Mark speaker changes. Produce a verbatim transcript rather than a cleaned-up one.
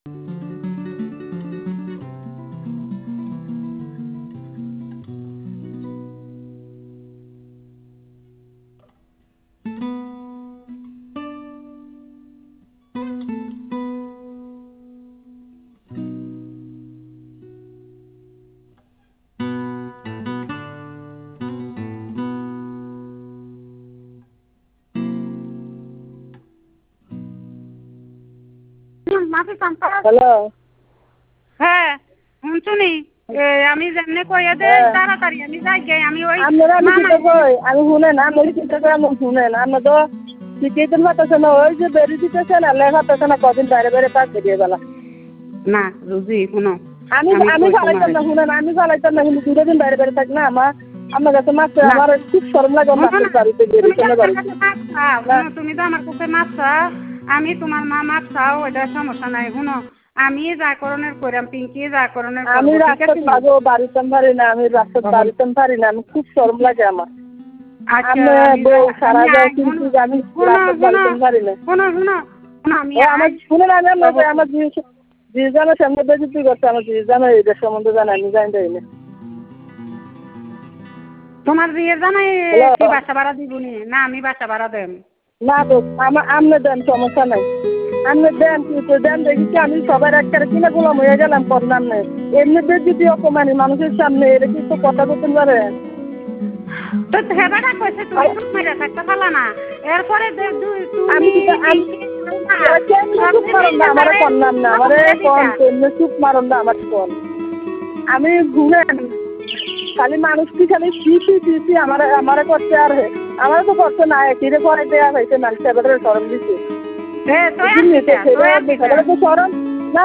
Speaker 1: hello,
Speaker 2: হ্যাঁ শুনছুনি আমি যেমনি কইয়া দে তাড়াতাড়ি আমি যাই গে আমি ওই
Speaker 1: আপনারা আমি চিন্তা কই আমি শুনেন আমি চিন্তা করে আমি শুনেন আমরা তো শিখিয়ে পারতেছে না ওই যে বেরিয়ে দিতেছে না লেখা পারতেছে না কদিন বাইরে বাইরে পাক বেরিয়ে গেল
Speaker 2: না রুজি শুনো
Speaker 1: আমি আমি চালাইতাম না শুনেন আমি চালাইতাম না কিন্তু দুটো দিন বাইরে বাইরে থাক না আমার আমার কাছে মাছ আমার খুব শরম লাগে মাছের বাড়িতে বেরিয়ে
Speaker 2: তুমি তো আমার কাছে মাছ চাও আমি তোমার মা মাছ চাও এটা সমস্যা নাই শুনো আমি যা করণের করাম পিঙ্কি যা করণের
Speaker 1: আমি রাস্তা পাবো বাড়িতে পারি না আমি রাস্তা বাড়িতে পারি না আমি খুব শরম লাগে আমার সারা যায় কিন্তু আমি পারি না আমার শুনে না আমার জিজানের সামনে বেজিতি করছে আমার জিজানের এদের সম্বন্ধে জানা আমি জানি যাই না
Speaker 2: তোমার বিয়ে জানাই বাসা ভাড়া দিবনি না আমি বাসা ভাড়া দেন
Speaker 1: না তো আমার আমনে দেন সমস্যা নাই আমনে দেন কিন্তু দেন দেখি কি আমি সবার একটা কিনা গোলাম হয়ে গেলাম করলাম না এমনি বেজিতি অপমানি মানুষের সামনে এটা কি তো কথা বলতে পারে
Speaker 2: তো হেবাটা কইছে তুমি মেরে থাকতে পারলা না এরপরে
Speaker 1: আমি চুপ মারন না আমার করলাম না আমারে কোন এমনি চুপ মারন না আমার কোন আমি ঘুরেন খালি মানুষ কি খালি পিসি পিসি আমার আমার করতে আর আমার তো করতে না কিরে করে দেয়া হয়েছে মানুষ এবারে সরম দিচ্ছে সরম